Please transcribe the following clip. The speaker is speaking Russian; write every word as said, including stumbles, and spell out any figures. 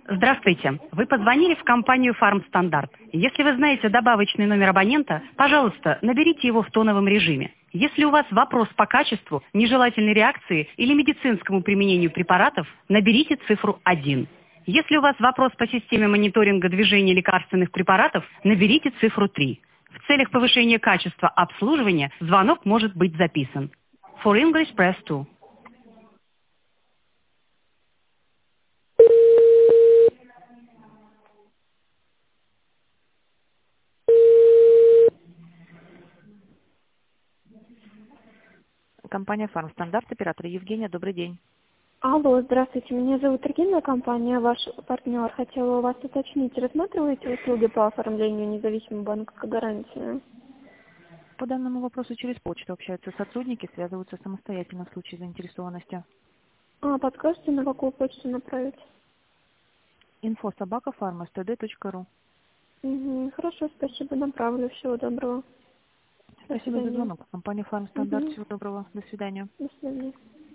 Здравствуйте. Вы позвонили в компанию «Фармстандарт». Если вы знаете добавочный номер абонента, пожалуйста, наберите его в тоновом режиме. Если у вас вопрос по качеству, нежелательной реакции или медицинскому применению препаратов, наберите цифру один. Если у вас вопрос по системе мониторинга движения лекарственных препаратов, наберите цифру три. В целях повышения качества обслуживания звонок может быть записан. For English, press two. Компания «Фармстандарт», оператор Евгения, добрый день. Алло, здравствуйте, меня зовут Регина, компания «Ваш партнер». Хотела у вас уточнить, рассматриваете услуги по оформлению независимой банковской гарантии? По данному вопросу через почту общаются сотрудники, связываются самостоятельно в случае заинтересованности. А, подскажете, на какую почту направить? инфо собака фарма эс тэ дэ точка ру. Угу, хорошо, спасибо, направлю. Всего доброго. До Спасибо за свидания. звонок. Компания «Фармстандарт». Угу, Всего доброго. До свидания. до свидания.